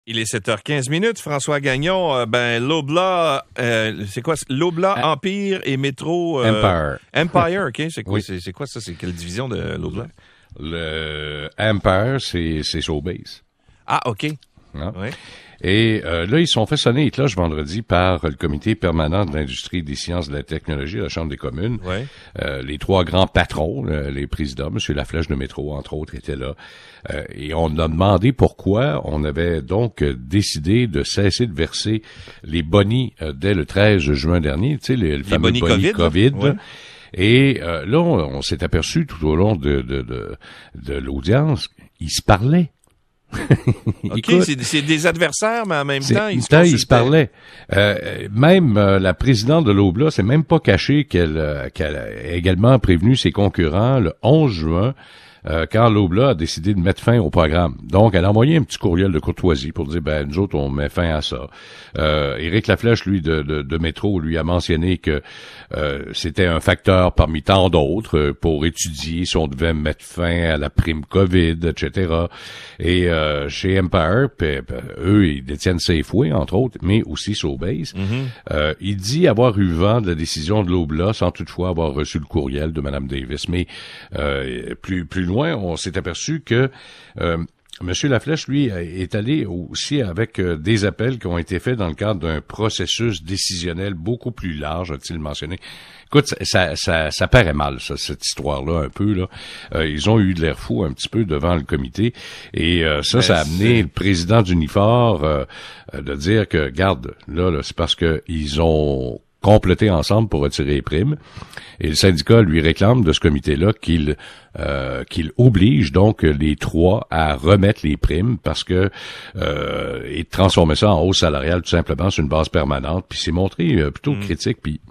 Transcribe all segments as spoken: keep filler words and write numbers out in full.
Il est sept heures quinze minutes. François Gagnon, euh, ben Loblaw, euh, c'est quoi? Loblaw, ah. Empire et Métro... Euh, Empire. Empire, OK. C'est quoi, oui. c'est, c'est quoi ça? C'est quelle division de Loblaw? Le Empire, c'est, c'est Sobeys. Ah, OK. Hein? Oui. Et euh, là, ils sont fait sonner les cloches vendredi par le Comité permanent de l'industrie, des sciences et de la technologie de la Chambre des communes. Ouais. Euh, les trois grands patrons, euh, les présidents, M. Laflèche de Métro, entre autres, étaient là. Euh, et on a demandé pourquoi on avait donc décidé de cesser de verser les bonis euh, dès le treize juin dernier, tu sais, les, le les fameux bonis COVID. COVID. Ouais. Et euh, là, on, on s'est aperçu tout au long de, de, de, de l'audience, ils se parlaient. OK, Écoute, c'est, c'est des adversaires, mais en même temps, ils se temps, ils se consultaient. parlaient. Euh, même euh, la présidente de Loblaw s'est même pas cachée qu'elle, euh, qu'elle a également prévenu ses concurrents le onze juin, euh, quand Loblaw a décidé de mettre fin au programme. Donc, elle a envoyé un petit courriel de courtoisie pour dire, ben, nous autres, on met fin à ça. Euh, Éric Laflèche, lui, de, de, de Métro, lui a mentionné que euh, c'était un facteur parmi tant d'autres euh, pour étudier si on devait mettre fin à la prime COVID, et cetera. Et euh, chez Empire, pis, pis, eux, ils détiennent Safeway, entre autres, mais aussi Sobeys. Mm-hmm. Euh, il dit avoir eu vent de la décision de Loblaw sans toutefois avoir reçu le courriel de Mme Davis. Mais euh, plus plus loin, on s'est aperçu que euh, M. Laflèche, lui, est allé aussi avec euh, des appels qui ont été faits dans le cadre d'un processus décisionnel beaucoup plus large, a-t-il mentionné. Écoute, ça, ça, ça paraît mal, ça, cette histoire-là, un peu, là. Euh, ils ont eu de l'air fou un petit peu devant le comité. Et euh, ça, Mais ça a amené c'est... le président d'Unifor euh, de dire que, garde, là, là c'est parce que ils ont complété ensemble pour retirer les primes. Et le syndicat lui réclame de ce comité-là qu'il euh, qu'il oblige donc les trois à remettre les primes parce que euh, et transformer ça en hausse salariale tout simplement sur une base permanente. Puis c'est montré euh, plutôt mmh. critique. Puis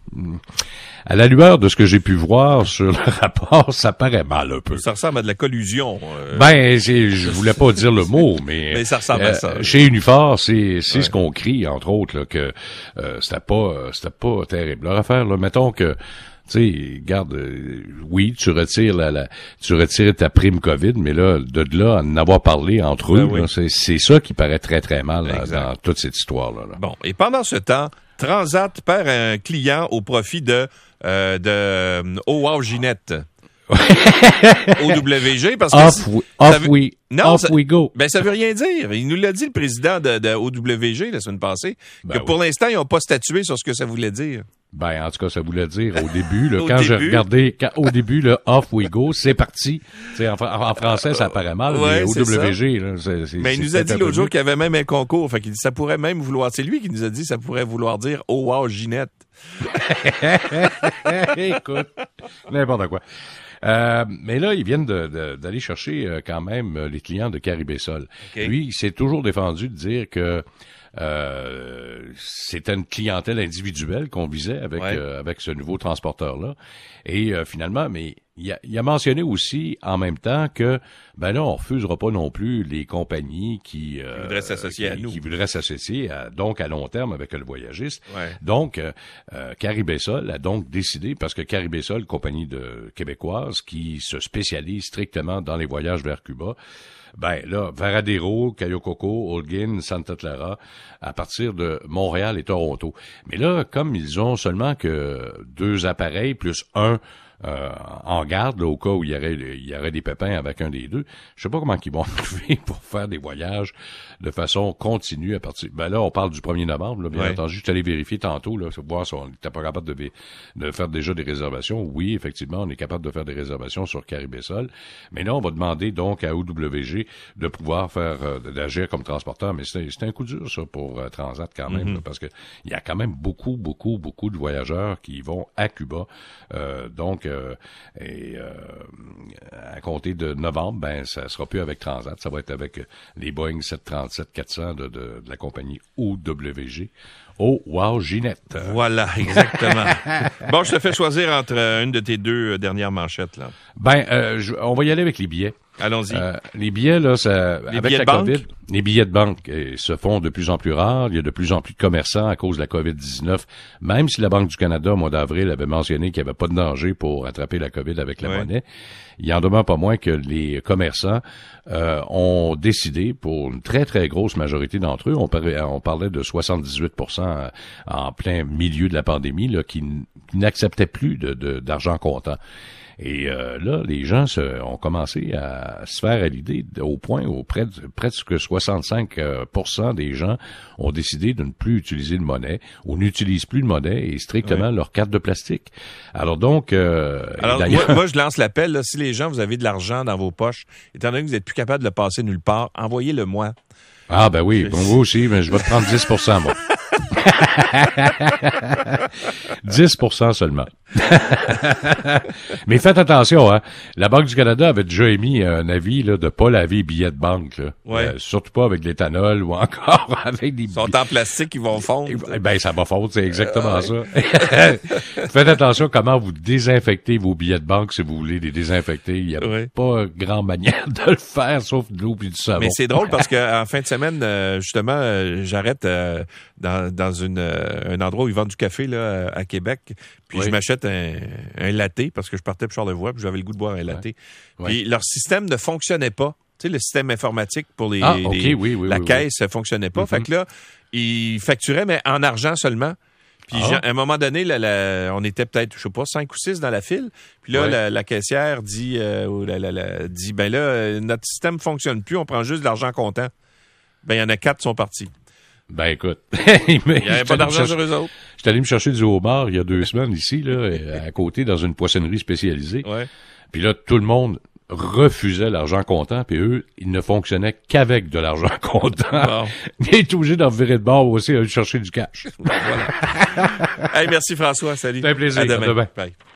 à la lueur de ce que j'ai pu voir sur le rapport, ça paraît mal un peu. Ça ressemble à de la collusion. Euh... Ben, c'est, je voulais pas dire le mot, mais, mais ça ressemble euh, à ça. Chez Unifor, c'est c'est ouais. ce qu'on crie entre autres là, que euh, c'était pas c'était pas terrible. Leur affaire là, mettons que tu sais, garde, euh, oui, tu retires la, la, tu retires ta prime COVID, mais là, de là, à en avoir parlé entre ben eux, oui. là, c'est, c'est ça qui paraît très, très mal là, dans toute cette histoire-là. Là. Bon, et pendant ce temps, Transat perd un client au profit de, euh, de euh, Oh Wow Ginette. O W G, parce que... Off, we, off, veut, we, non, off ça, we go. Ben, ça veut rien dire. Il nous l'a dit, le président de, de O W G, la semaine passée, ben que oui. pour l'instant, ils n'ont pas statué sur ce que ça voulait dire. Ben, en tout cas, ça voulait dire au début, là, au quand début. j'ai regardé, quand, au début, le off we go, c'est parti. T'sais, en, en français, ça paraît mal, ouais, mais O W G, là, c'est, c'est, mais il nous a dit l'autre jour qu'il y avait même un concours. Fait qu'il dit, ça pourrait même vouloir, c'est lui qui nous a dit, ça pourrait vouloir dire, oh wow, Ginette. Écoute, n'importe quoi. Euh, mais là, ils viennent de, de, d'aller chercher euh, quand même euh, les clients de Caribésol. Okay. Lui, il s'est toujours défendu de dire que euh, c'était une clientèle individuelle qu'on visait avec ouais. euh, avec ce nouveau transporteur-là. Et euh, finalement, mais il a, il a mentionné aussi en même temps que ben là, on refusera pas non plus les compagnies qui, euh, qui voudraient s'associer qui, à nous, qui voudraient s'associer à, donc à long terme avec le voyagiste. Ouais. Donc, euh, euh, Caribésol a donc décidé, parce que Caribésol, compagnie de québécoise qui se spécialise strictement dans les voyages vers Cuba, ben là, Varadero, Cayo Coco, Holguín, Santa Clara, à partir de Montréal et Toronto. Mais là, comme ils ont seulement que deux appareils plus un Euh, en garde, là, au cas où il y aurait il y aurait des pépins avec un des deux. Je sais pas comment ils vont trouver pour faire des voyages de façon continue à partir. Ben là, on parle du premier novembre, là, bien ouais. entendu. Je suis allé vérifier tantôt, là, pour voir si on n'était pas capable de, de faire déjà des réservations. Oui, effectivement, on est capable de faire des réservations sur Caribésol. Mais là, on va demander donc à O W G de pouvoir faire euh, d'agir comme transporteur. Mais c'est, c'est un coup dur, ça, pour euh, Transat quand même, mm-hmm. là, parce que il y a quand même beaucoup, beaucoup, beaucoup de voyageurs qui vont à Cuba. Euh, donc, Euh, et euh, à compter de novembre, ben ça sera plus avec Transat, ça va être avec les Boeing sept cent trente-sept quatre cents de, de, de la compagnie O W G. Oh, wow, Ginette. Voilà, exactement. Bon, je te fais choisir entre une de tes deux dernières manchettes, là. Ben, euh, je, on va y aller avec les billets. Allons-y. Euh, les billets, là, ça, les avec billets la de banque? COVID, les billets de banque eh, se font de plus en plus rares. Il y a de plus en plus de commerçants à cause de la COVID dix-neuf. Même si la Banque du Canada, au mois d'avril, avait mentionné qu'il n'y avait pas de danger pour attraper la COVID avec la ouais. monnaie, il en demeure pas moins que les commerçants euh, ont décidé, pour une très, très grosse majorité d'entre eux, on parlait, on parlait de soixante-dix-huit pour cent en plein milieu de la pandémie, là, qui, n- qui n'acceptaient plus de, de, d'argent comptant. Et euh, là, les gens se, ont commencé à se faire à l'idée, au point où près de, presque soixante-cinq pour cent des gens ont décidé de ne plus utiliser de monnaie ou n'utilisent plus de monnaie et strictement ouais. leur carte de plastique. Alors donc... Euh, Alors moi, moi, je lance l'appel, là, si les gens, vous avez de l'argent dans vos poches, étant donné que vous n'êtes plus capable de le passer nulle part, envoyez-le moi. Ah ben oui, bon, vous aussi, mais je vais te prendre dix pour cent, moi. dix pour cent seulement. Mais faites attention, hein. La Banque du Canada avait déjà émis un avis là, de pas laver les billets de banque. Là. Ouais. Euh, surtout pas avec de l'éthanol ou encore avec des... Ils sont en plastique, ils vont fondre. Eh ben, ça va fondre, c'est exactement euh, ouais. ça. Faites attention comment vous désinfectez vos billets de banque si vous voulez les désinfecter. Il n'y a ouais. pas grand manière de le faire, sauf de l'eau et du savon. Mais c'est drôle parce qu'en fin de semaine, euh, justement, euh, j'arrête euh, dans, dans une, euh, un endroit où ils vendent du café là, à Québec. Puis oui. je m'achète un, un latte parce que je partais pour Charlevoix puis j'avais le goût de boire un latte. Ouais. Puis ouais. leur système ne fonctionnait pas. Tu sais, le système informatique pour les, ah, okay, les oui, oui, la oui, caisse ne oui. fonctionnait pas. Mm-hmm. Fait que là, ils facturaient, mais en argent seulement. Puis ah. à un moment donné, la, la, on était peut-être, je sais pas, cinq ou six dans la file. Puis là, ouais. la, la caissière dit, euh, ou la, la, la, dit, ben là, notre système fonctionne plus, on prend juste de l'argent comptant. Ben, il y en a quatre qui sont partis. Ben, écoute. Il n'y avait pas d'argent sur eux autres. Je suis allé me chercher du homard il y a deux semaines ici, là, à côté, dans une poissonnerie spécialisée. Ouais. Puis là, tout le monde refusait l'argent comptant, puis eux, ils ne fonctionnaient qu'avec de l'argent comptant. Bon. Ils étaient obligés d'en virer de bord aussi, à aller chercher du cash. Voilà. Hey, merci François, salut. C'est un plaisir. À demain. À demain. Bye.